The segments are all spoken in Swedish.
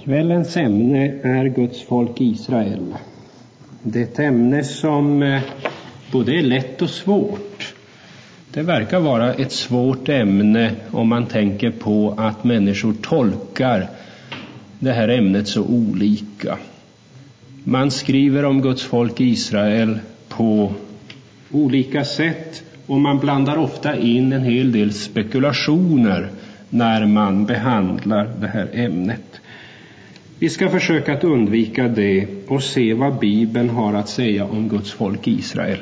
Kvällens ämne är Guds folk Israel. Det är ett ämne som både är lätt och svårt. Det verkar vara ett svårt ämne om man tänker på att människor tolkar det här ämnet så olika. Man skriver om Guds folk Israel på olika sätt och man blandar ofta in en hel del spekulationer när man behandlar det här ämnet. Vi ska försöka att undvika det och se vad Bibeln har att säga om Guds folk Israel.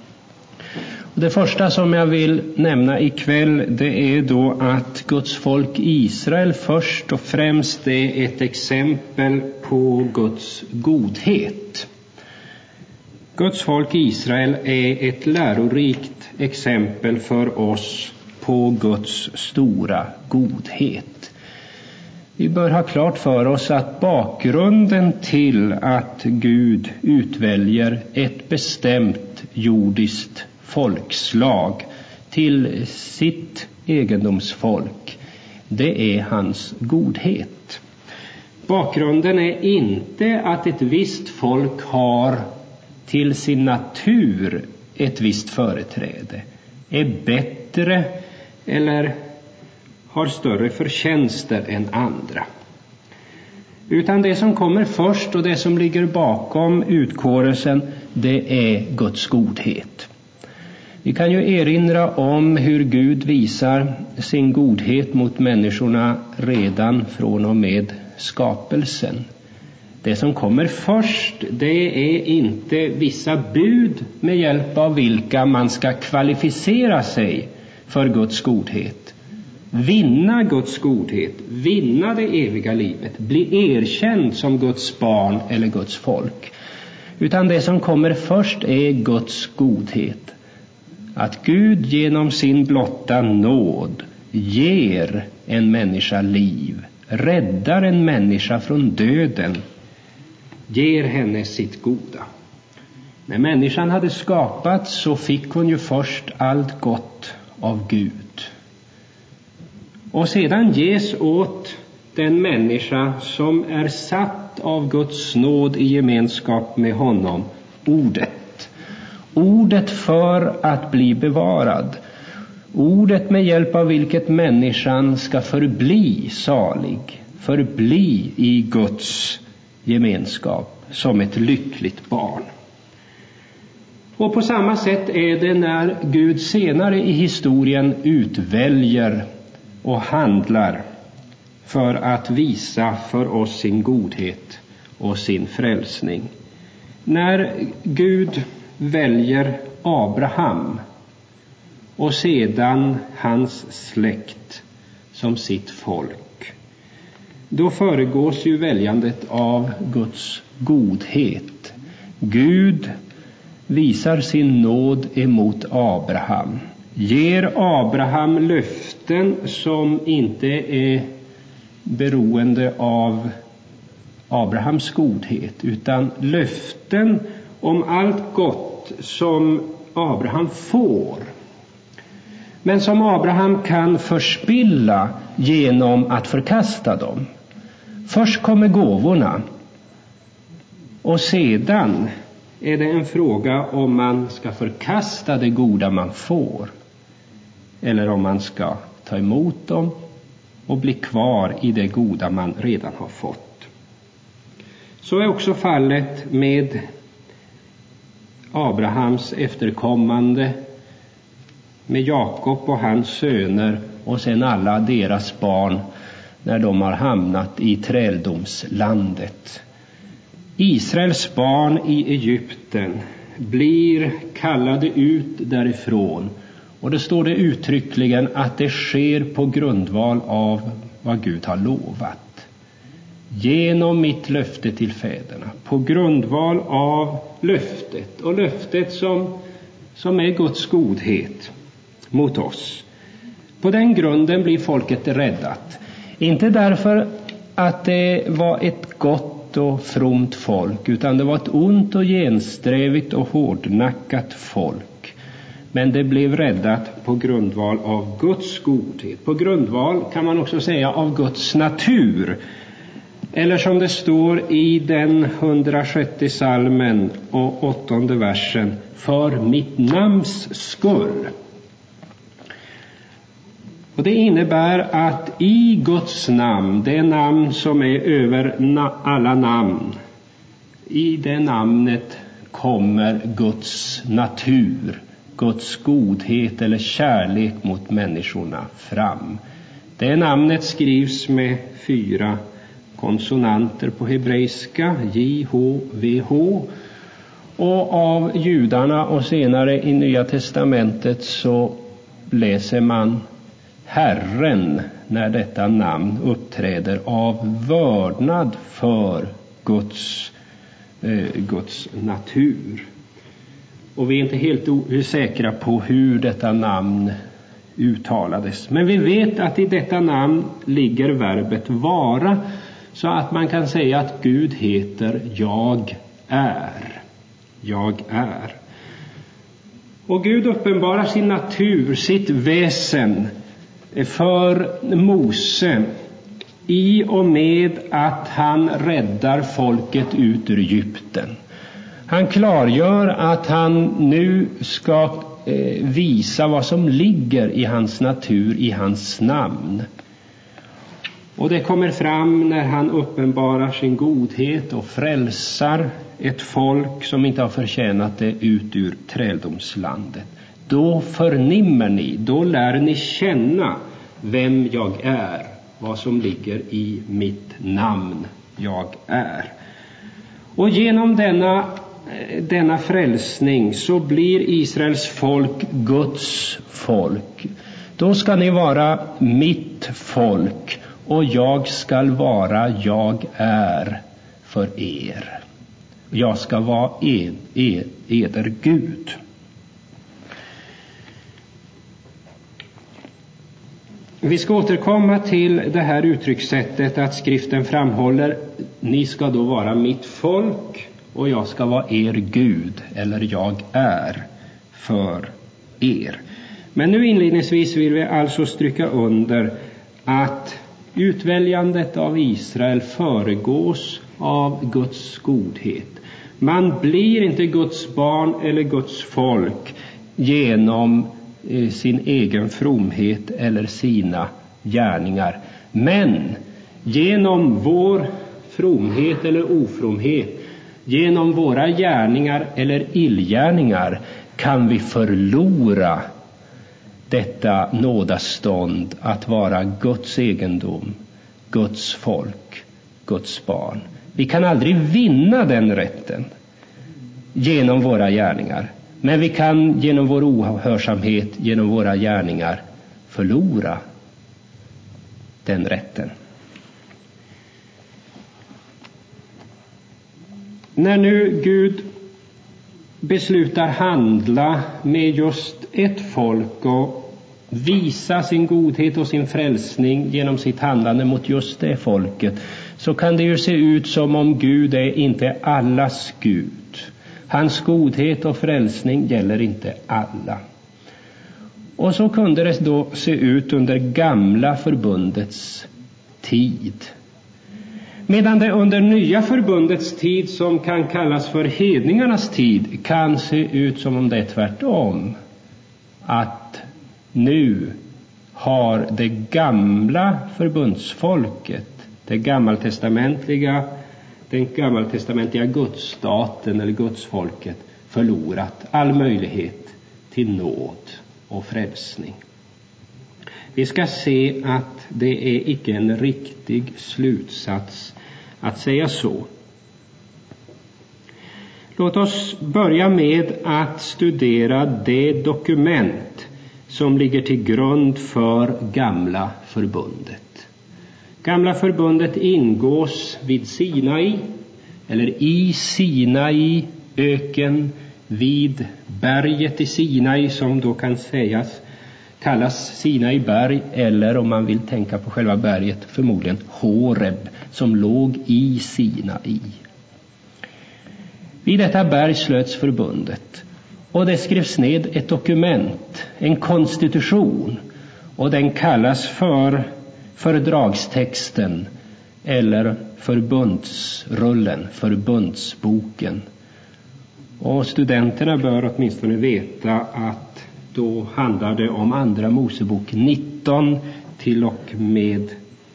Det första som jag vill nämna ikväll, det är då att Guds folk Israel först och främst är ett exempel på Guds godhet. Guds folk Israel är ett lärorikt exempel för oss på Guds stora godhet. Vi bör ha klart för oss att bakgrunden till att Gud utväljer ett bestämt jordiskt folkslag till sitt egendomsfolk, det är hans godhet. Bakgrunden är inte att ett visst folk har till sin natur ett visst företräde, är bättre eller har större förtjänster än andra. Utan det som kommer först och det som ligger bakom utkårelsen, det är Guds godhet. Vi kan ju erinra om hur Gud visar sin godhet mot människorna redan från och med skapelsen. Det som kommer först, det är inte vissa bud med hjälp av vilka man ska kvalificera sig för Guds godhet. Vinna Guds godhet, vinna det eviga livet, bli erkänd som Guds barn eller Guds folk. Utan det som kommer först är Guds godhet. Att Gud genom sin blotta nåd ger en människa liv, räddar en människa från döden, ger henne sitt goda. När människan hade skapats så fick hon ju först allt gott av Gud. Och sedan ges åt den människa som är satt av Guds nåd i gemenskap med honom ordet. Ordet för att bli bevarad. Ordet med hjälp av vilket människan ska förbli salig. Förbli i Guds gemenskap som ett lyckligt barn. Och på samma sätt är det när Gud senare i historien utväljer och handlar för att visa för oss sin godhet och sin frälsning. När Gud väljer Abraham och sedan hans släkt som sitt folk, då föregås ju väljandet av Guds godhet. Gud visar sin nåd emot Abraham, ger Abraham löften som inte är beroende av Abrahams godhet, utan löften om allt gott som Abraham får, men som Abraham kan förspilla genom att förkasta dem. Först kommer gåvorna och sedan är det en fråga om man ska förkasta det goda man får eller om man ska ta emot dem och bli kvar i det goda man redan har fått. Så är också fallet med Abrahams efterkommande, med Jakob och hans söner och sen alla deras barn när de har hamnat i träldomslandet. Israels barn i Egypten blir kallade ut därifrån, och det står det uttryckligen att det sker på grundval av vad Gud har lovat. Genom mitt löfte till fäderna, på grundval av löftet, och löftet som är Guds godhet mot oss. På den grunden blir folket räddat. Inte därför att det var ett gott och fromt folk, utan det var ett ont och gensträvigt och hårdnackat folk. Men det blev räddat på grundval av Guds godhet. På grundval, kan man också säga, av Guds natur. Eller som det står i den 106:e psalmen och 8:e versen, för mitt namns skull. Och det innebär att i Guds namn, det namn som är över alla namn, i det namnet kommer Guds natur, Guds godhet eller kärlek mot människorna fram. Det namnet skrivs med 4 konsonanter på hebreiska, J-H-V-H. Och av judarna och senare i Nya testamentet så läser man Herren när detta namn uppträder av vördnad för Guds natur. Och vi är inte helt säkra på hur detta namn uttalades. Men vi vet att i detta namn ligger verbet vara, så att man kan säga att Gud heter jag är. Jag är. Och Gud uppenbarar sin natur, sitt väsen för Mose i och med att han räddar folket ut ur Egypten. Han klargör att han nu ska visa vad som ligger i hans natur, i hans namn. Och det kommer fram när han uppenbarar sin godhet och frälsar ett folk som inte har förtjänat det ut ur träldomslandet. Då förnimmer ni, då lär ni känna vem jag är, vad som ligger i mitt namn, jag är. Och genom denna frälsning så blir Israels folk Guds folk. Då ska ni vara mitt folk och jag ska vara jag är för er. Jag ska vara eder Gud. Vi ska återkomma till det här uttryckssättet att skriften framhåller ni ska då vara mitt folk och jag ska vara er Gud, eller jag är för er. Men nu inledningsvis vill vi alltså stryka under att utväljandet av Israel föregås av Guds godhet. Man blir inte Guds barn eller Guds folk genom sin egen fromhet eller sina gärningar. Men genom vår fromhet eller ofromhet, genom våra gärningar eller illgärningar kan vi förlora detta nådastånd att vara Guds egendom, Guds folk, Guds barn. Vi kan aldrig vinna den rätten genom våra gärningar. Men vi kan genom vår ohörsamhet, genom våra gärningar förlora den rätten. När nu Gud beslutar handla med just ett folk och visa sin godhet och sin frälsning genom sitt handlande mot just det folket, så kan det ju se ut som om Gud är inte allas Gud. Hans godhet och frälsning gäller inte alla. Och så kunde det då se ut under gamla förbundets tid. Medan det under nya förbundets tid, som kan kallas för hedningarnas tid, kan se ut som om det är tvärtom. Att nu har det gamla förbundsfolket, den gammaltestamentliga gudsstaten eller gudsfolket, förlorat all möjlighet till nåd och frälsning. Vi ska se att det är icke en riktig slutsats att säga så. Låt oss börja med att studera det dokument som ligger till grund för gamla förbundet. Gamla förbundet ingås vid Sinai, eller i Sinai öken, vid berget i Sinai, som då kan kallas Sinai berg, eller om man vill tänka på själva berget, förmodligen Horeb, som låg i Sinai. Vid detta berg slöts förbundet, och det skrevs ned ett dokument, en konstitution, och den kallas för fördragstexten eller förbundsrullen, förbundsboken. Och studenterna bör åtminstone veta att då handlar det om andra Mosebok 19 till och med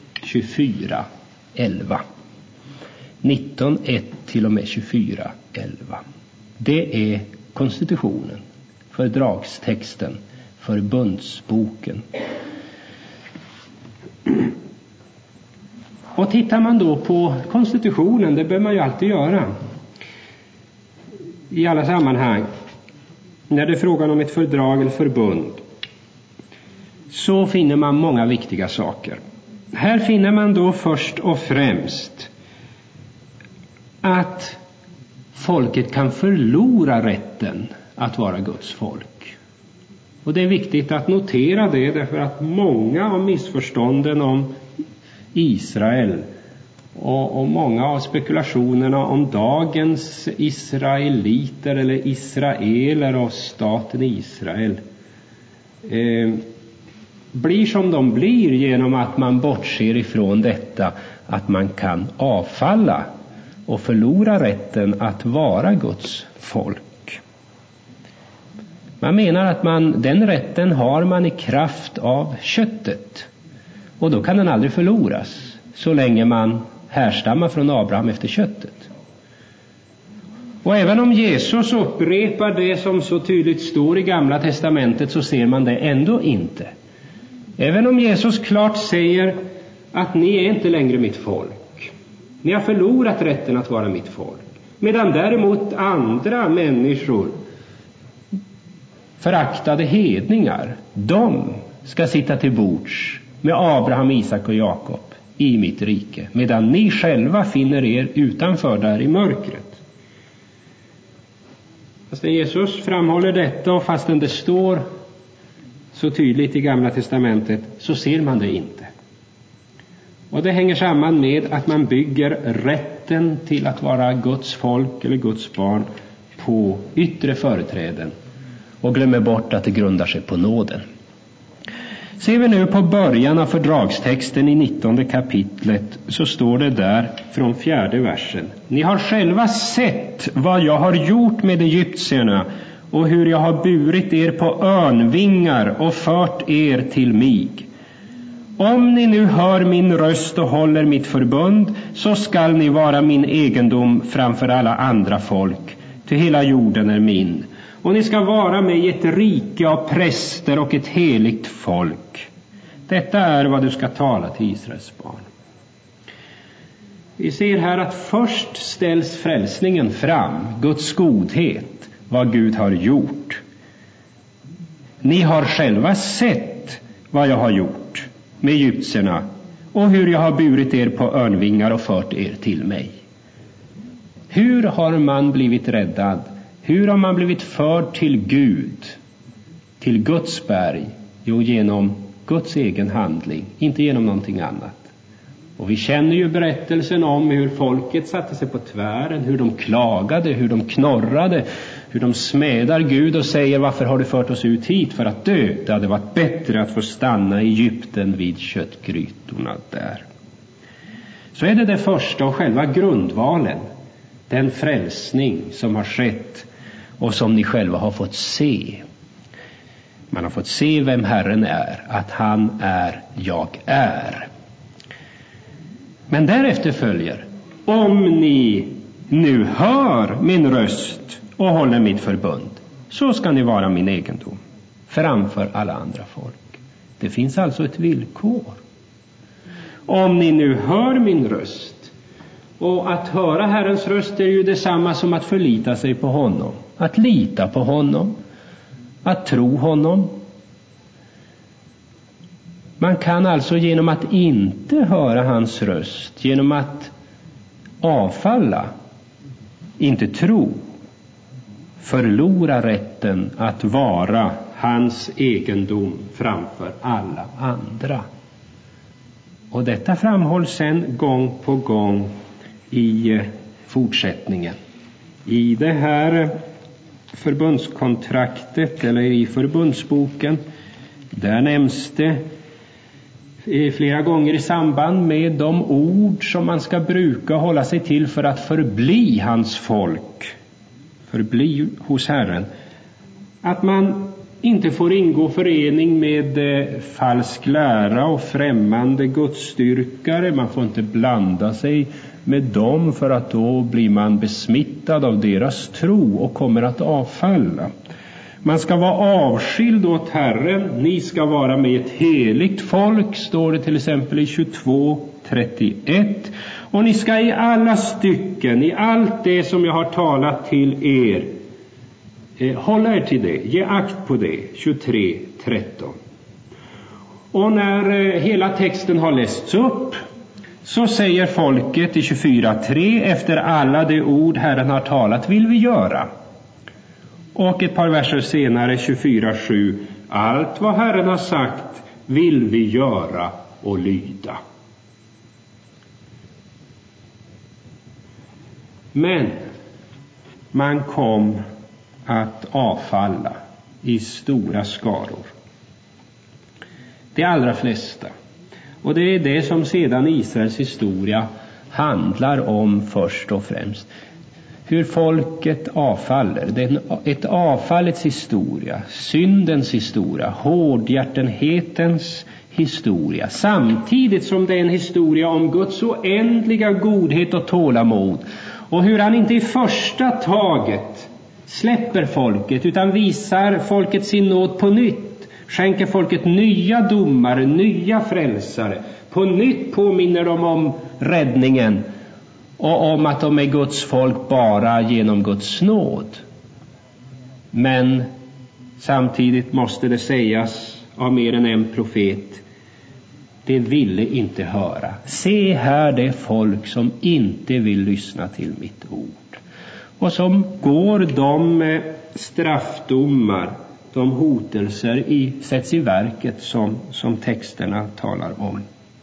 24:11. 19:1 till och med 24:11. Det är konstitutionen, fördragstexten, förbundsboken. Och tittar man då på konstitutionen, det bör man ju alltid göra i alla sammanhang när det är frågan om ett fördrag eller förbund, så finner man många viktiga saker. Här finner man då först och främst att folket kan förlora rätten att vara Guds folk. Och det är viktigt att notera det, därför att många av missförstånden om Israel och många av spekulationerna om dagens israeliter eller israeler och staten Israel blir som de blir genom att man bortser ifrån detta, att man kan avfalla och förlora rätten att vara Guds folk. Man menar att den rätten har man i kraft av köttet, och då kan den aldrig förloras så länge man härstammar från Abraham efter köttet. Och även om Jesus upprepar det som så tydligt står i Gamla testamentet, så ser man det ändå inte. Även om Jesus klart säger att ni är inte längre mitt folk, ni har förlorat rätten att vara mitt folk, medan däremot andra människor, föraktade hedningar, de ska sitta till bords med Abraham, Isak och Jakob i mitt rike, medan ni själva finner er utanför där i mörkret. Fastän Jesus framhåller detta, och fastän det står så tydligt i Gamla testamentet, så ser man det inte. Och det hänger samman med att man bygger rätten till att vara Guds folk eller Guds barn på yttre företräden och glömmer bort att det grundar sig på nåden. Ser vi nu på början av fördragstexten i 19 kapitlet, så står det där från 4:e versen: Ni har själva sett vad jag har gjort med egyptierna och hur jag har burit er på örnvingar och fört er till mig. Om ni nu hör min röst och håller mitt förbund, så skall ni vara min egendom framför alla andra folk, till hela jorden är min. Och ni ska vara mig ett rike av präster och ett heligt folk. Detta är vad du ska tala till Israels barn. Vi ser här att först ställs frälsningen fram, Guds godhet, vad Gud har gjort. Ni har själva sett vad jag har gjort med egyptierna och hur jag har burit er på örnvingar och fört er till mig. Hur har man blivit räddad? Hur har man blivit förd till Gud, till Guds berg? Jo, genom Guds egen handling, inte genom någonting annat. Och vi känner ju berättelsen om hur folket satte sig på tvären, hur de klagade, hur de knorrade, hur de smädar Gud och säger: varför har du fört oss ut hit för att dö? Det hade varit bättre att få stanna i Egypten vid köttgrytorna där. Så är det första och själva grundvalen, den frälsning som har skett och som ni själva har fått se. Man har fått se vem Herren är, att han är, jag är. Men därefter följer: om ni nu hör min röst och håller mitt förbund, så ska ni vara min egendom framför alla andra folk. Det finns alltså ett villkor. Om ni nu hör min röst, och att höra Herrens röst är ju detsamma som att förlita sig på honom, att lita på honom, att tro honom. Man kan alltså genom att inte höra hans röst, genom att avfalla, inte tro, förlora rätten att vara hans egendom framför alla andra. Och detta framhålls sen gång på gång i fortsättningen. I det här förbundskontraktet eller i förbundsboken, där nämns det flera gånger i samband med de ord som man ska bruka hålla sig till för att förbli hans folk, förbli hos Herren. Att man inte får ingå förening med falsk lära och främmande gudsdyrkare. Man får inte blanda sig med dem, för att då blir man besmittad av deras tro och kommer att avfalla. Man ska vara avskild åt Herren. Ni ska vara med ett heligt folk, står det till exempel i 22:31. Och ni ska i alla stycken, i allt det som jag har talat till er, hålla er till det, ge akt på det. 23:13. Och när hela texten har lästs upp, så säger folket i 24:3: efter alla de ord Herren har talat vill vi göra. Och ett par verser senare, 24:7: allt vad Herren har sagt vill vi göra och lyda. Men man kom att avfalla i stora skaror. De allra flesta. Och det är det som sedan Israels historia handlar om först och främst. Hur folket avfaller. Det är ett avfallets historia, syndens historia, hårdhjärtenhetens historia. Samtidigt som det är en historia om Guds oändliga godhet och tålamod. Och hur han inte i första taget släpper folket, utan visar folket sin nåd på nytt. Skänker folket nya domare, nya frälsare. På nytt påminner de om räddningen och om att de är Guds folk bara genom Guds nåd. Men samtidigt måste det sägas av mer än en profet: det ville inte höra. Se här det folk som inte vill lyssna till mitt ord. Och som går de straffdomar, de hotelser sätts i verket som texterna talar om.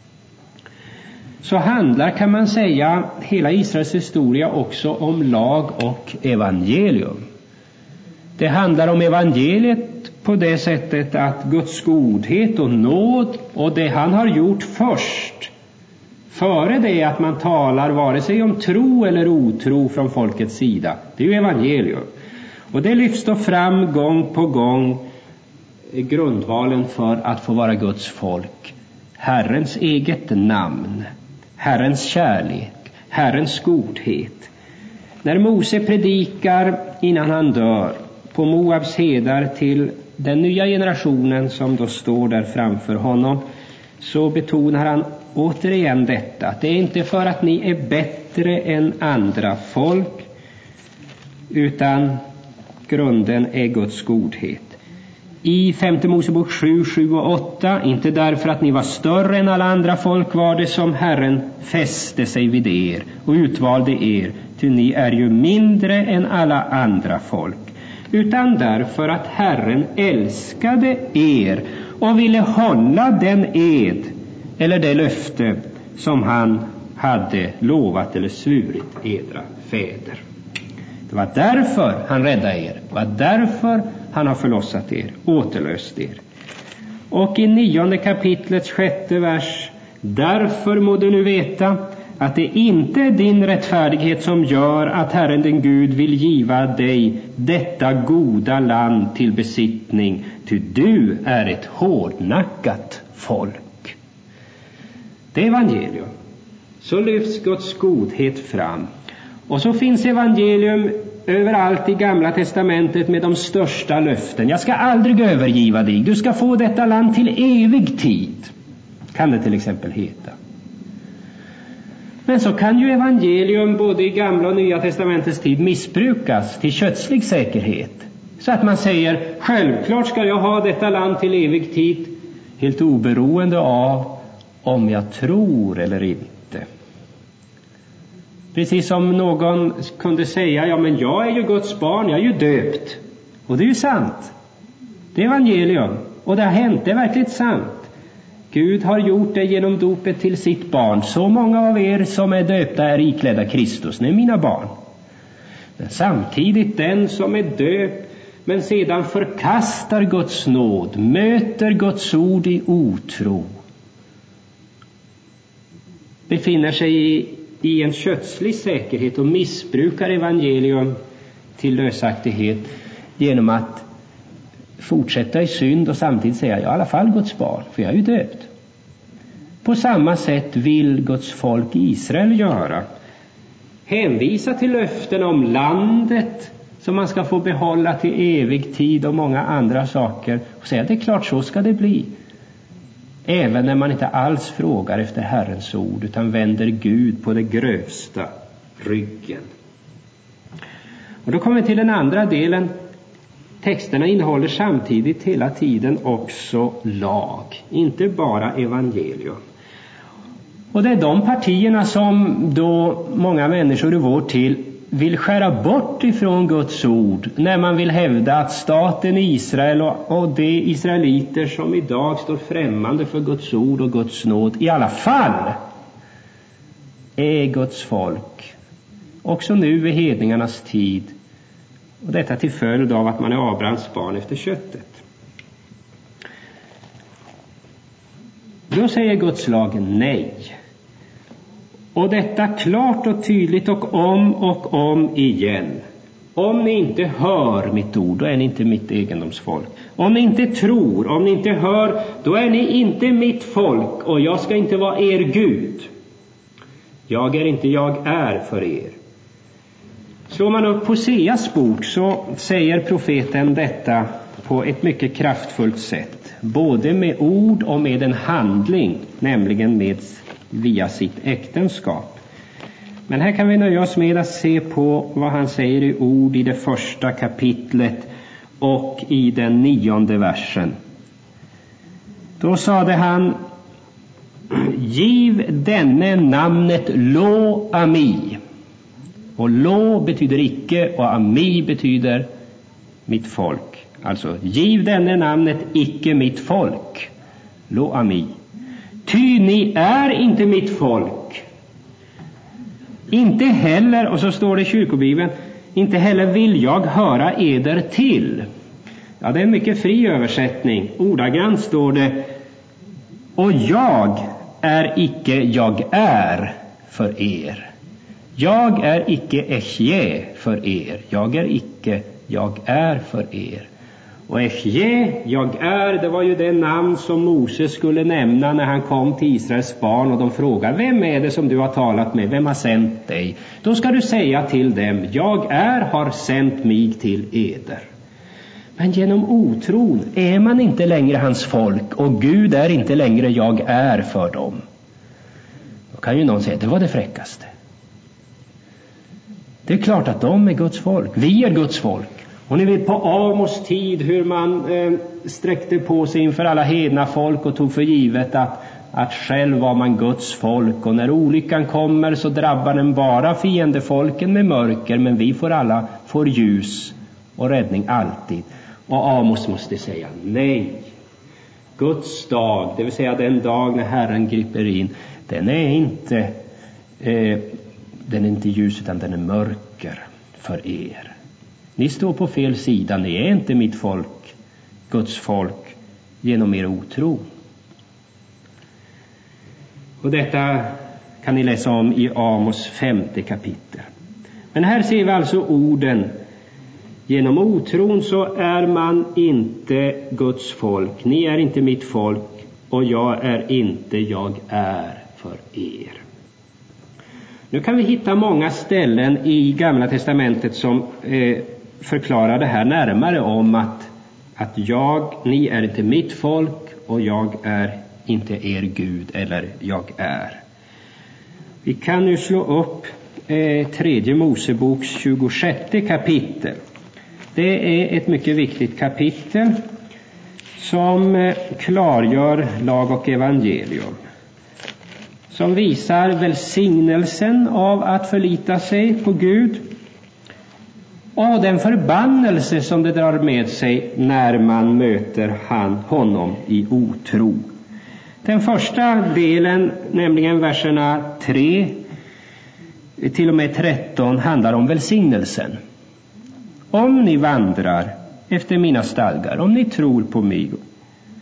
Så handlar, kan man säga, hela Israels historia också om lag och evangelium. Det handlar om evangeliet på det sättet att Guds godhet och nåd och det han har gjort först, före det att man talar vare sig om tro eller otro från folkets sida, det är ju evangelium. Och det lyfts då fram gång på gång, grundvalen för att få vara Guds folk: Herrens eget namn, Herrens kärlek, Herrens godhet. När Mose predikar innan han dör på Moabs hedar till den nya generationen som då står där framför honom, så betonar han återigen detta: att det är inte för att ni är bättre än andra folk, utan grunden är Guds godhet. I 5 Mosebok 7, 7 och 8: inte därför att ni var större än alla andra folk var det som Herren fäste sig vid er och utvalde er, ty ni är ju mindre än alla andra folk, utan därför att Herren älskade er och ville hålla den ed eller det löfte som han hade lovat eller svurit edra fäder. Det var därför han räddade er. Det var därför han har förlossat er, återlöst er. Och i 9:e kapitlets 6:e vers: därför må du nu veta att det inte är din rättfärdighet som gör att Herren din Gud vill giva dig detta goda land till besittning, ty du är ett hårdnackat folk. Det är evangelium. Så lyfts Guds godhet fram. Och så finns evangelium överallt i Gamla testamentet med de största löften. Jag ska aldrig övergiva dig. Du ska få detta land till evig tid, kan det till exempel heta. Men så kan ju evangelium både i Gamla och Nya testamentets tid missbrukas till kötslig säkerhet. Så att man säger: självklart ska jag ha detta land till evig tid, helt oberoende av om jag tror eller inte. Precis som någon kunde säga: ja, men jag är ju Guds barn, jag är ju döpt. Och det är ju sant. Det är evangelium. Och det har hänt, det är verkligen sant. Gud har gjort det genom dopet till sitt barn. Så många av er som är döpta är iklädda Kristus. Ni är mina barn. Men samtidigt den som är döpt men sedan förkastar Guds nåd, möter Guds ord i otro, befinner sig i en kötslig säkerhet och missbrukar evangelium till lösaktighet genom att fortsätta i synd och samtidigt säga jag är i alla fall Guds barn, för jag är ju döpt. På samma sätt vill Guds folk Israel göra. Hänvisa till löften om landet som man ska få behålla till evig tid och många andra saker och säga det är klart så ska det bli. Även när man inte alls frågar efter Herrens ord utan vänder Gud på det grövsta ryggen. Och då kommer vi till den andra delen. Texterna innehåller samtidigt hela tiden också lag, inte bara evangelium. Och det är de partierna som då många människor i vår tid vill skära bort ifrån Guds ord när man vill hävda att staten Israel och de israeliter som idag står främmande för Guds ord och Guds nåd i alla fall är Guds folk. Också nu i hedningarnas tid. Och detta till följd av att man är Abrahams barn efter köttet. Då säger Guds lag nej. Och detta klart och tydligt och om igen. Om ni inte hör mitt ord, då är ni inte mitt egendomsfolk. Om ni inte tror, om ni inte hör, då är ni inte mitt folk och jag ska inte vara er Gud. Jag är inte jag är för er. Slår man upp Hoseas bok så säger profeten detta på ett mycket kraftfullt sätt. Både med ord och med en handling, nämligen via sitt äktenskap. Men här kan vi nöja oss med att se på vad han säger i ord i det första kapitlet och i den 9:e versen. Då sade han: giv denne namnet Lo Ami. Och Lo betyder icke och Ami betyder mitt folk. Alltså giv denne namnet icke mitt folk. Lo Ami. Ty ni är inte mitt folk. Inte heller, och så står det i kyrkobibeln, inte heller vill jag höra eder till. Ja, det är en mycket fri översättning. Ordagrant står det: och jag är icke jag är för er. Jag är icke Echje för er. Jag är icke jag är för er. Och Echje, jag är, det var ju det namn som Moses skulle nämna när han kom till Israels barn och de frågar: vem är det som du har talat med? Vem har sänt dig? Då ska du säga till dem: jag är har sänt mig till eder. Men genom otron är man inte längre hans folk och Gud är inte längre jag är för dem. Då kan ju någon säga: det var det fräckaste. Det är klart att de är Guds folk. Vi är Guds folk. Och ni vet på Amos tid hur man sträckte på sig inför alla hedna folk och tog för givet att själv var man Guds folk. Och när olyckan kommer så drabbar den bara fiendefolken med mörker, men vi får ljus och räddning alltid. Och Amos måste säga nej. Guds dag, det vill säga den dag när Herren griper in, den är inte ljus utan den är mörker för er. Ni står på fel sida, ni är inte mitt folk, Guds folk, genom er otro. Och detta kan ni läsa om i Amos 5:e kapitel. Men här ser vi alltså orden: genom otron så är man inte Guds folk, ni är inte mitt folk och jag är inte jag är för er. Nu kan vi hitta många ställen i Gamla testamentet som förklarar det här närmare, om att ni är inte mitt folk och jag är inte er Gud, eller jag är. Vi kan nu slå upp 3 Moseboks 26:e kapitel. Det är ett mycket viktigt kapitel som klargör lag och evangelium, som visar välsignelsen av att förlita sig på Gud och den förbannelse som det drar med sig när man möter honom i otro. Den första delen, nämligen verserna 3 till och med 13, handlar om välsignelsen. Om ni vandrar efter mina stadgar, om ni tror på mig,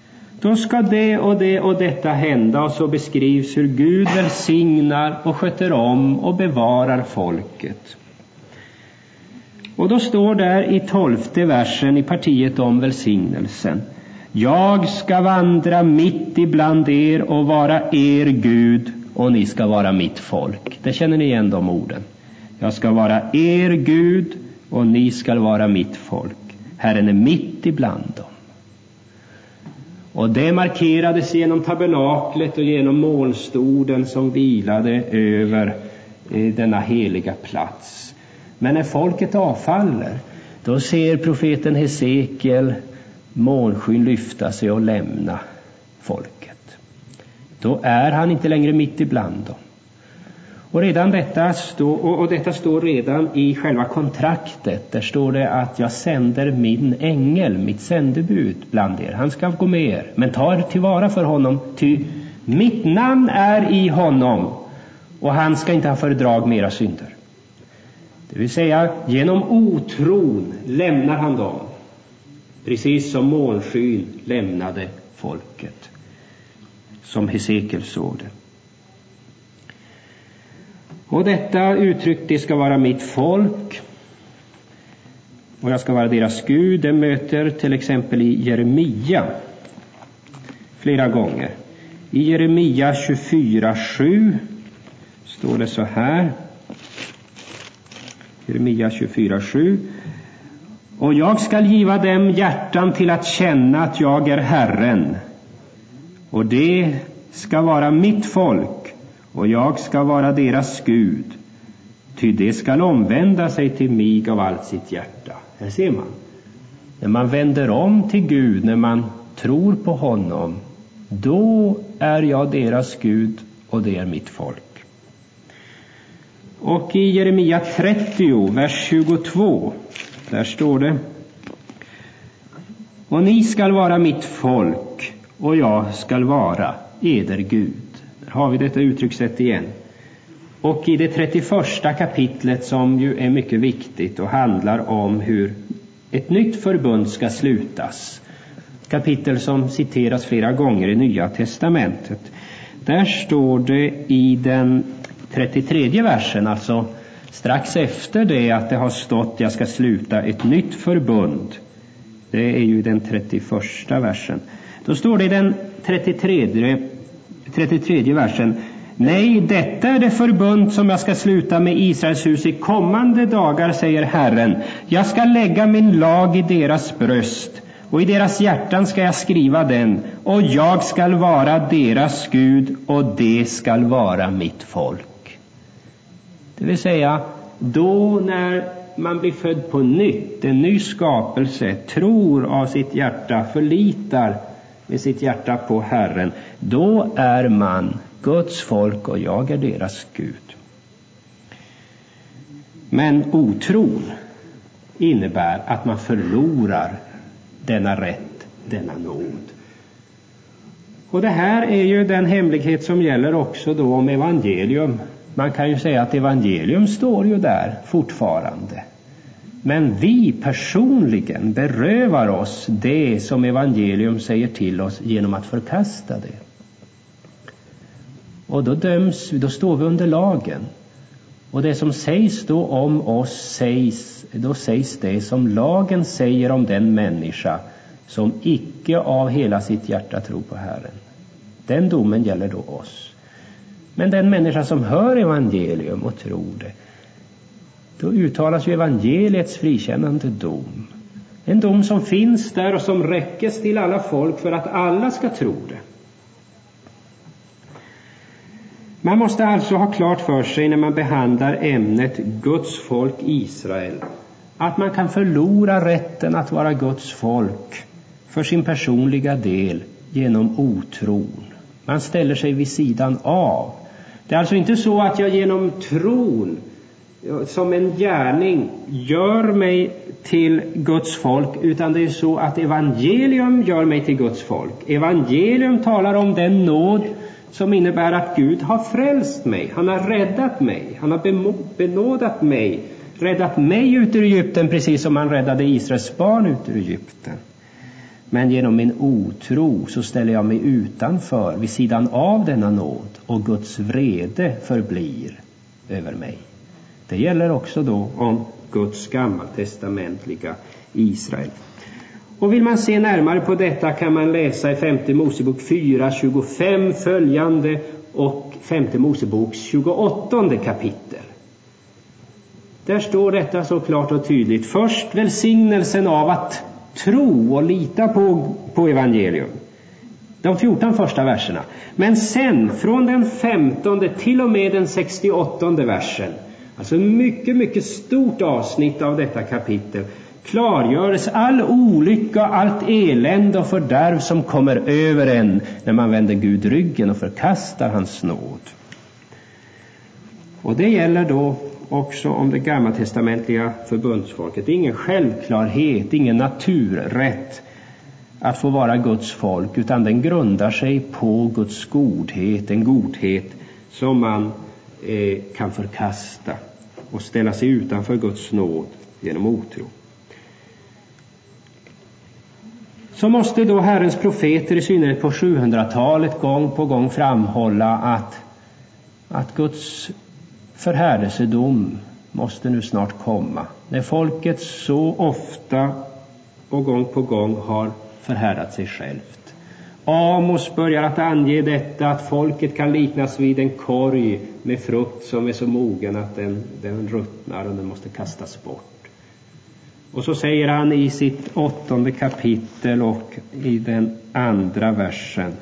Då ska det och detta hända, och så beskrivs hur Gud välsignar och sköter om och bevarar folket. Och då står där i 12:e versen i partiet om välsignelsen: jag ska vandra mitt ibland er och vara er Gud, och ni ska vara mitt folk. Det känner ni igen, de orden. Jag ska vara er Gud och ni ska vara mitt folk. Herren är mitt ibland dem. Och det markerades genom tabernaklet och genom molnstoden som vilade över denna heliga plats. Men när folket avfaller, då ser profeten Hesekiel molnskyn lyfta sig och lämna folket. Då är han inte längre mitt ibland dem. Och detta står redan i själva kontraktet. Där står det att jag sänder min ängel, mitt sändebud bland er. Han ska gå med er, men ta tillvara för honom, ty mitt namn är i honom, och han ska inte ha fördrag med era synder. Det vill säga, genom otron lämnar han dem, precis som molnskyn lämnade folket, som Hesekiel såg det. Och detta uttryck, det ska vara mitt folk och jag ska vara deras Gud, det möter till exempel i Jeremia flera gånger. I Jeremia 24:7 står det så här. Jeremia 24:7: och jag ska giva dem hjärtan till att känna att jag är Herren, och det ska vara mitt folk, och jag ska vara deras Gud, ty det ska omvända sig till mig av allt sitt hjärta. Här ser man. När man vänder om till Gud, när man tror på honom, då är jag deras Gud och det är mitt folk. Och i Jeremia 30, vers 22, där står det: och ni skall vara mitt folk och jag skall vara eder Gud. Där har vi detta uttryckssätt igen. Och i det 31:a kapitlet, som ju är mycket viktigt och handlar om hur ett nytt förbund ska slutas, kapitel som citeras flera gånger i Nya testamentet, där står det i den 33:e versen, alltså strax efter det att det har stått jag ska sluta ett nytt förbund, det är ju den 31:a versen, då står det i den 33:e versen: nej, detta är det förbund som jag ska sluta med Israels hus i kommande dagar, säger Herren. Jag ska lägga min lag i deras bröst, och i deras hjärtan ska jag skriva den, och jag ska vara deras Gud och det ska vara mitt folk. Det vill säga, då när man blir född på nytt, en ny skapelse, tror av sitt hjärta, förlitar med sitt hjärta på Herren, då är man Guds folk och jag är deras Gud. Men otron innebär att man förlorar denna rätt, denna nåd. Och det här är ju den hemlighet som gäller också då om evangelium. Man kan ju säga att evangelium står ju där fortfarande. Men vi personligen berövar oss det som evangelium säger till oss genom att förkasta det. Och då står vi under lagen. Och det som sägs då om oss sägs det som lagen säger om den människa som icke av hela sitt hjärta tror på Herren. Den domen gäller då oss. Men den människa som hör evangelium och tror det, då uttalas ju evangeliets frikännande dom. En dom som finns där och som räckes till alla folk för att alla ska tro det. Man måste alltså ha klart för sig när man behandlar ämnet Guds folk Israel, att man kan förlora rätten att vara Guds folk för sin personliga del genom otron. Man ställer sig vid sidan av. Det är alltså inte så att jag genom tron som en gärning gör mig till Guds folk, utan det är så att evangelium gör mig till Guds folk. Evangelium talar om den nåd som innebär att Gud har frälst mig. Han har räddat mig. Han har benådat mig. Räddat mig ut ur Egypten precis som han räddade Israels barn ut ur Egypten. Men genom min otro så ställer jag mig utanför, vid sidan av denna nåd, och Guds vrede förblir över mig. Det gäller också då om Guds gammaltestamentliga Israel. Och vill man se närmare på detta kan man läsa i 5 Mosebok 4:25 följande och 5 Moseboks 28 kapitel. Där står detta så klart och tydligt. Först välsignelsen av att tro och lita på evangelium. De 14 första verserna. Men sen från den 15 till och med den 68 versen, alltså mycket, mycket stort avsnitt av detta kapitel, klargörs all olycka, allt elände och fördärv som kommer över en när man vänder Gud ryggen och förkastar hans nåd. Och det gäller då också om det gammaltestamentliga förbundsfolket. Det är ingen självklarhet, ingen naturrätt att få vara Guds folk, utan den grundar sig på Guds godhet, en godhet som man kan förkasta och ställa sig utanför Guds nåd genom otro. Så måste då Herrens profeter, i synnerhet på 700-talet, gång på gång framhålla att Guds förhärdelsedom måste nu snart komma. När folket så ofta och gång på gång har förhärdat sig självt. Amos börjar att ange detta, att folket kan liknas vid en korg med frukt som är så mogen att den ruttnar och den måste kastas bort. Och så säger han i sitt 8 kapitel och i den 2 versen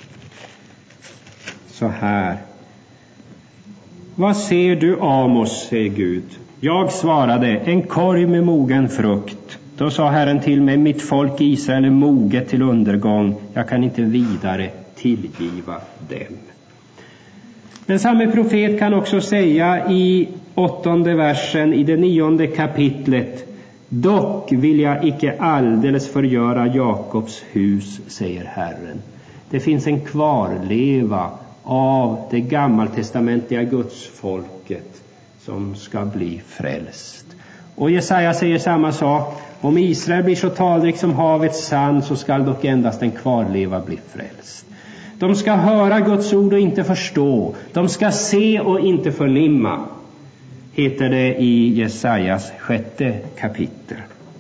så här: Vad ser du, Amos, säger Gud. Jag svarade, en korg med mogen frukt. Då sa Herren till mig, mitt folk Israel är moget till undergång. Jag kan inte vidare tillgiva dem. Men samme profet kan också säga i 8:e versen i det 9:e kapitlet: dock vill jag icke alldeles förgöra Jakobs hus, säger Herren. Det finns en kvarleva av det gammaltestamentliga gudsfolket som ska bli frälst. Och Jesaja säger samma sak. Om Israel blir så talrik som havets sand, så skall dock endast en kvarleva bli frälst. De ska höra Guds ord och inte förstå. De ska se och inte förnimma, heter det i Jesajas 6:e kapitel.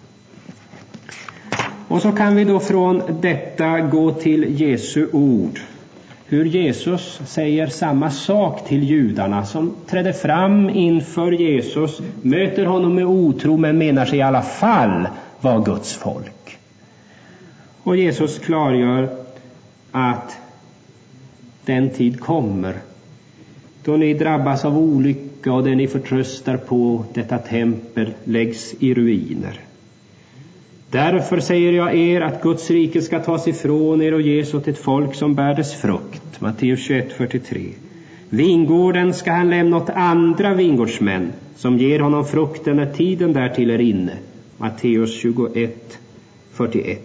Och så kan vi då från detta gå till Jesu ord. Hur Jesus säger samma sak till judarna som trädde fram inför Jesus, möter honom med otro men menar sig i alla fall vara Guds folk. Och Jesus klargör att den tid kommer då ni drabbas av olycka och det ni förtröstar på, detta tempel, läggs i ruiner. Därför säger jag er att Guds rike ska tas ifrån er och ges åt ett folk som bär dess frukt. Matteus 21:43. Vingården ska han lämna åt andra vingårdsmän som ger honom frukten när tiden därtill är inne. Matteus 21:41.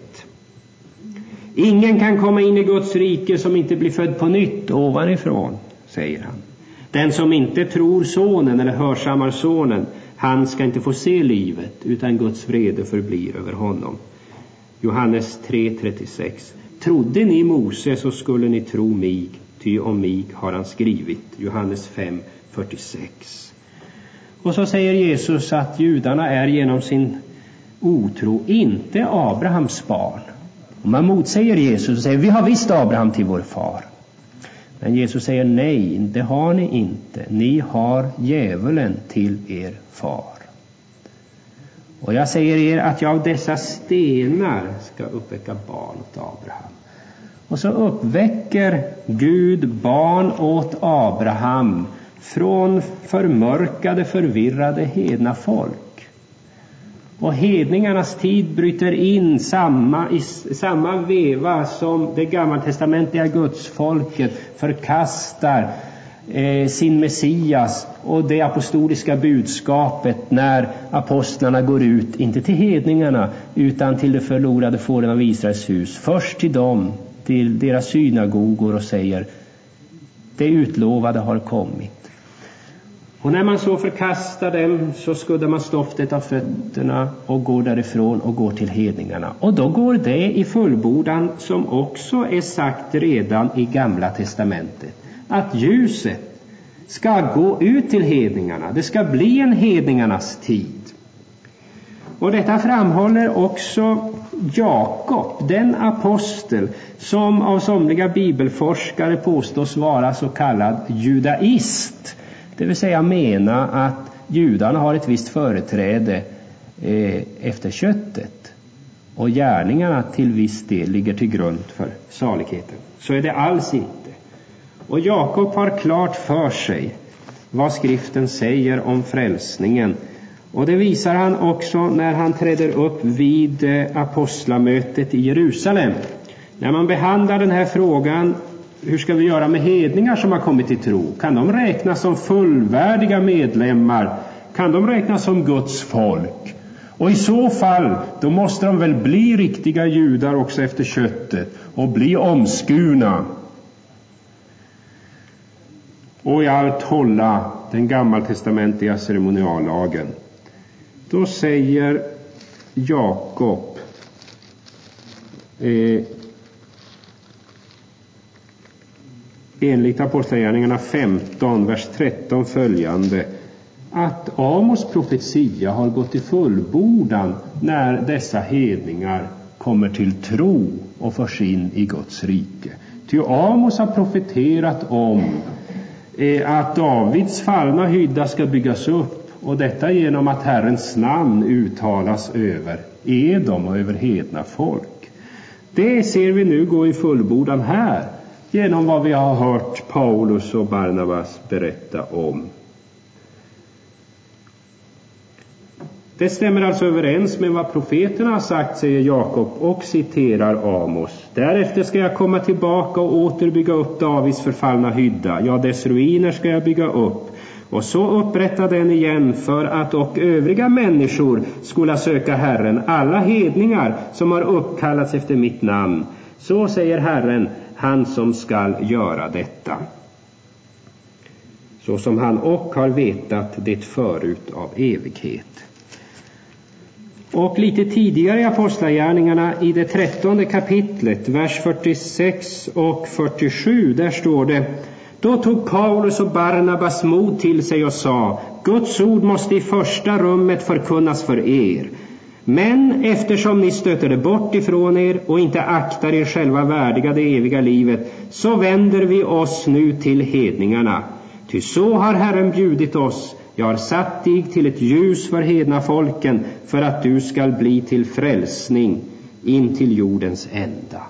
Ingen kan komma in i Guds rike som inte blir född på nytt ovanifrån, säger han. Den som inte tror sonen eller hörsammar sonen, han ska inte få se livet, utan Guds vrede förblir över honom. Johannes 3:36. Trodde ni Mose, så skulle ni tro mig, ty om mig har han skrivit. Johannes 5:46. Och så säger Jesus att judarna är genom sin otro inte Abrahams barn. Och man motsäger Jesus och säger, vi har visst Abraham till vår far. Men Jesus säger, nej, det har ni inte. Ni har djävulen till er far. Och jag säger er att jag av dessa stenar ska uppväcka barn åt Abraham. Och så uppväcker Gud barn åt Abraham från förmörkade, förvirrade hedna folk. Och hedningarnas tid bryter in i samma veva som det gammaltestamentliga gudsfolket förkastar sin Messias och det apostoliska budskapet när apostlarna går ut, inte till hedningarna utan till de förlorade fåren av Israels hus. Först till dem, till deras synagogor, och säger, det utlovade har kommit. Och när man så förkastar dem så skuddar man stoftet av fötterna och går därifrån och går till hedningarna. Och då går det i fullbordan som också är sagt redan i Gamla testamentet. Att ljuset ska gå ut till hedningarna. Det ska bli en hedningarnas tid. Och detta framhåller också Jakob, den apostel som av somliga bibelforskare påstås vara så kallad judaist. Det vill säga mena att judarna har ett visst företräde efter köttet och gärningarna till viss del ligger till grund för saligheten. Så är det alls inte. Och Jakob har klart för sig vad skriften säger om frälsningen. Och det visar han också när han träder upp vid apostlamötet i Jerusalem. När man behandlar den här frågan, hur ska vi göra med hedningar som har kommit till tro? Kan de räknas som fullvärdiga medlemmar? Kan de räknas som Guds folk? Och i så fall, då måste de väl bli riktiga judar också efter köttet och bli omskurna. Och i allt hålla den gammaltestamentliga ceremoniallagen. Då säger Jakob enligt Apostlagärningarna 15, vers 13 följande, att Amos profetia har gått i fullbordan när dessa hedningar kommer till tro och förs in i Guds rike. Ty Amos har profeterat om att Davids fallna hydda ska byggas upp, och detta genom att Herrens namn uttalas över Edom och över hedna folk. Det ser vi nu gå i fullbordan här genom vad vi har hört Paulus och Barnabas berätta om. Det stämmer alltså överens med vad profeterna har sagt, säger Jakob och citerar Amos. Därefter ska jag komma tillbaka och åter bygga upp Davids förfallna hydda. Ja, dess ruiner ska jag bygga upp. Och så upprätta den igen för att och övriga människor skola söka Herren, alla hedningar som har uppkallats efter mitt namn. Så säger Herren, han som skall göra detta. Så som han och har vetat det förut av evighet. Och lite tidigare i Apostlagärningarna i det 13:e kapitlet, vers 46 och 47, där står det: Då tog Paulus och Barnabas mod till sig och sa: Guds ord måste i första rummet förkunnas för er. Men eftersom ni stöter bort ifrån er och inte aktar er själva värdiga det eviga livet, så vänder vi oss nu till hedningarna. Ty så har Herren bjudit oss. Jag har satt dig till ett ljus för hedna folken, för att du skall bli till frälsning in till jordens ända.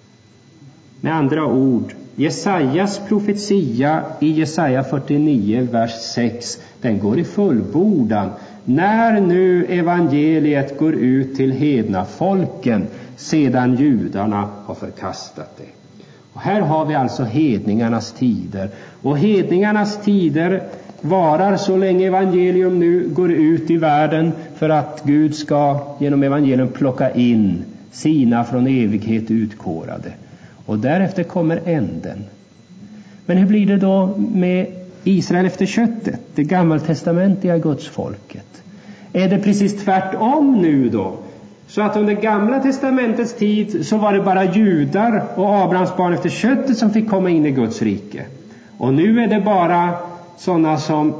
Med andra ord, Jesajas profetia i Jesaja 49, vers 6, den går i fullbordan när nu evangeliet går ut till hedna folken sedan judarna har förkastat det. Och här har vi alltså hedningarnas tider. Och hedningarnas tider varar så länge evangelium nu går ut i världen, för att Gud ska genom evangelium plocka in sina från evighet utkårade. Och därefter kommer änden. Men hur blir det då med Israel efter köttet, det gammaltestamentliga gudsfolket? Är det precis tvärtom nu då? Så att under gamla testamentets tid så var det bara judar och Abrahams barn efter köttet som fick komma in i Guds rike. Och nu är det bara sådana som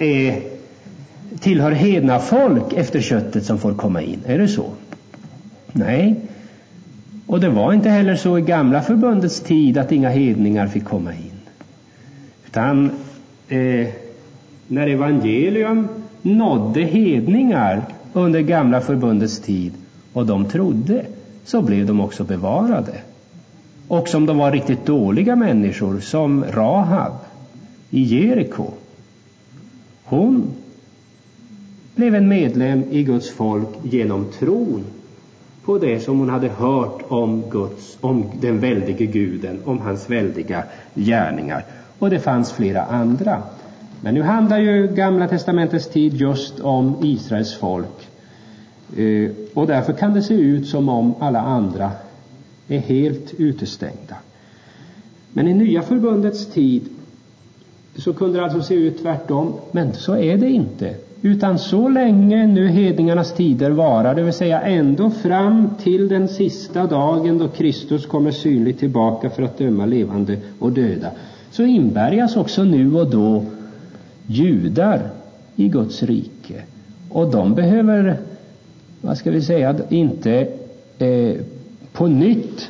tillhör hedna folk efter köttet som får komma in. Är det så? Nej. Och det var inte heller så i gamla förbundets tid att inga hedningar fick komma in. Utan när evangelium nådde hedningar under gamla förbundets tid och de trodde, så blev de också bevarade. Och som de var riktigt dåliga människor, som Rahab i Jeriko, hon blev en medlem i Guds folk genom tron på det som hon hade hört om den väldige guden, om hans väldiga gärningar. Och det fanns flera andra. Men nu handlar ju gamla testamentets tid just om Israels folk. Och därför kan det se ut som om alla andra är helt utestängda. Men i nya förbundets tid så kunde det alltså se ut tvärtom. Men så är det inte. Utan så länge nu hedningarnas tider varar, det vill säga ända fram till den sista dagen då Kristus kommer synligt tillbaka för att döma levande och döda, så inbärgas också nu och då judar i Guds rike. Och de behöver, inte på nytt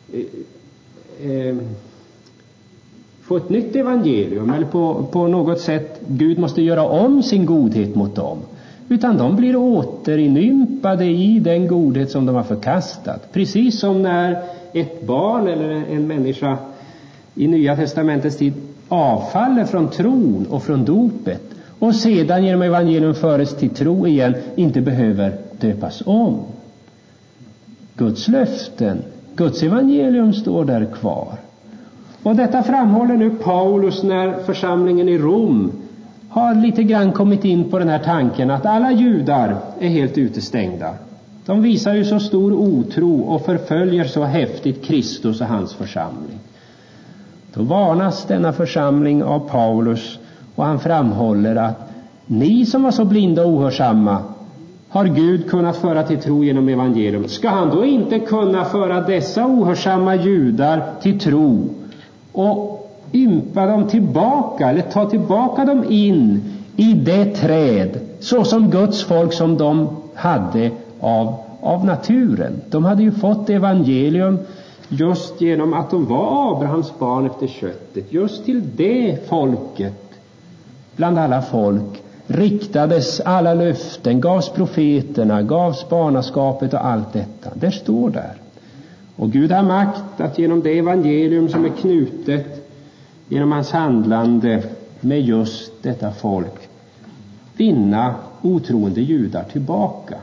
få ett nytt evangelium, eller på något sätt Gud måste göra om sin godhet mot dem, utan de blir återinympade i den godhet som de har förkastat. Precis som när ett barn eller en människa i Nya testamentets tid avfaller från tron och från dopet och sedan genom evangelium föres till tro igen, inte behöver döpas om. Guds löften, Guds evangelium står där kvar. Och detta framhåller nu Paulus när församlingen i Rom har lite grann kommit in på den här tanken att alla judar är helt utestängda. De visar ju så stor otro och förföljer så häftigt Kristus och hans församling. Då varnas denna församling av Paulus, och han framhåller att ni som var så blinda och ohörsamma har Gud kunnat föra till tro genom evangelium. Ska han då inte kunna föra dessa ohörsamma judar till tro och ympa dem tillbaka, eller ta tillbaka dem in i det träd så som Guds folk som de hade av naturen? De hade ju fått evangelium just genom att de var Abrahams barn efter köttet. Just till det folket bland alla folk riktades alla löften, gavs profeterna, gavs barnaskapet och allt detta. Det står där. Och Gud har makt att genom det evangelium som är knutet genom hans handlande med just detta folk vinna otroende judar tillbaka.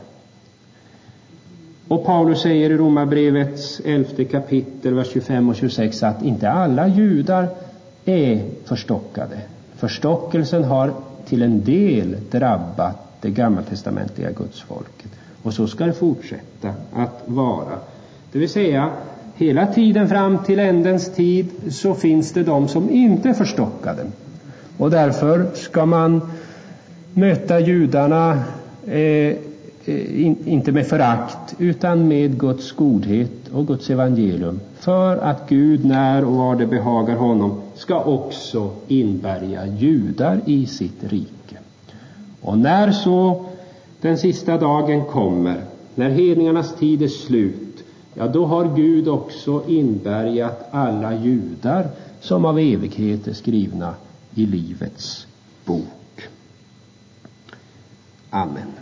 Och Paulus säger i Romarbrevets 11 kapitel, vers 25 och 26 att inte alla judar är förstockade. Förstockelsen har till en del drabbat det gammaltestamentliga gudsfolket. Och så ska det fortsätta att vara. Det vill säga, hela tiden fram till ändens tid så finns det de som inte är förstockade. Och därför ska man möta judarna inte med förakt utan med Guds godhet och Guds evangelium, för att Gud när och var det behagar honom ska också inbärga judar i sitt rike. Och när så den sista dagen kommer, när hedningarnas tid är slut, ja, då har Gud också inbärgat alla judar som av evighet är skrivna i livets bok. Amen.